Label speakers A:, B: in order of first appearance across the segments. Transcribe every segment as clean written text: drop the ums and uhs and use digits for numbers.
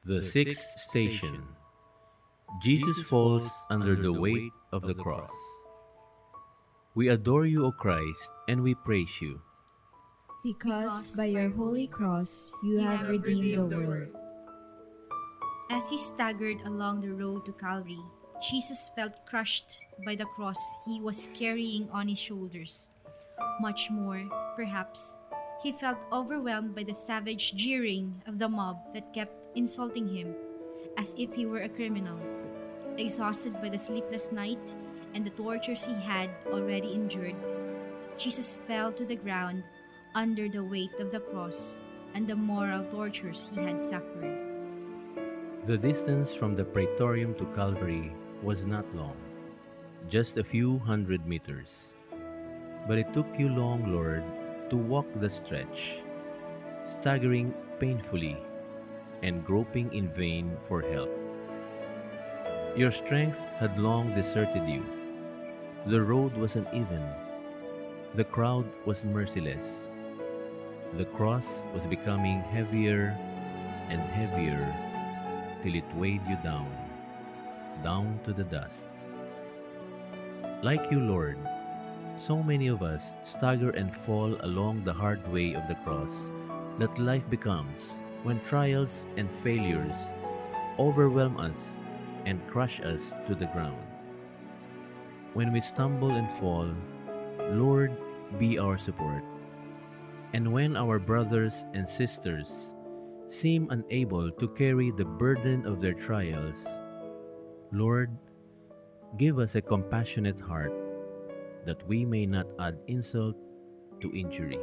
A: The sixth station. Jesus falls under the weight of the cross. We adore you, O Christ, and we praise you.
B: Because by your holy cross you have redeemed the world.
C: As he staggered along the road to Calvary, Jesus felt crushed by the cross he was carrying on his shoulders. Much more, perhaps, he felt overwhelmed by the savage jeering of the mob that kept insulting him, as if he were a criminal. Exhausted by the sleepless night and the tortures he had already endured, Jesus fell to the ground under the weight of the cross and the moral tortures he had suffered.
A: The distance from the Praetorium to Calvary was not long, just a few hundred meters. But it took you long, Lord, to walk the stretch, staggering painfully and groping in vain for help. Your strength had long deserted you. The road was uneven. The crowd was merciless. The cross was becoming heavier and heavier till it weighed you down to the dust. Like you, Lord, so many of us stagger and fall along the hard way of the cross that life becomes when trials and failures overwhelm us and crush us to the ground. When we stumble and fall, Lord, be our support. And when our brothers and sisters seem unable to carry the burden of their trials, Lord, give us a compassionate heart that we may not add insult to injury.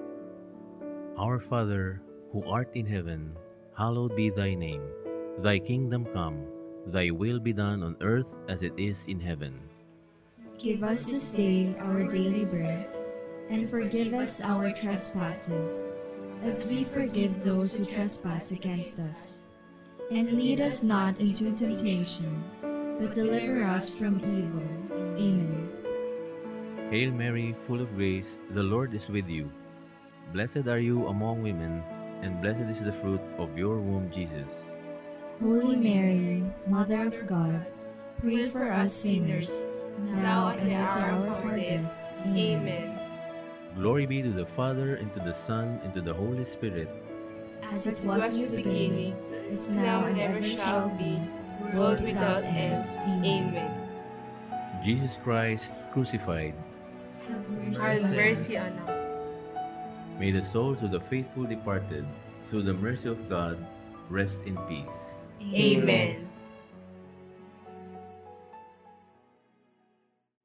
A: Our Father, who art in heaven, hallowed be thy name. Thy kingdom come, thy will be done on earth as it is in heaven.
B: Give us this day our daily bread, and forgive us our trespasses, as we forgive those who trespass against us. And lead us not into temptation, but deliver us from evil. Amen.
A: Hail Mary, full of grace, the Lord is with you. Blessed are you among women, and blessed is the fruit of your womb, Jesus.
B: Holy Mary, Mother of God, pray for us sinners, now and at the hour of our death. Amen.
A: Glory be to the Father, and to the Son, and to the Holy Spirit.
B: As it was in the beginning, is now, and ever shall be, world without end. Amen.
A: Jesus Christ, crucified,
B: Have mercy on us.
A: may the souls of the faithful departed, through the mercy of God, rest in peace.
B: Amen.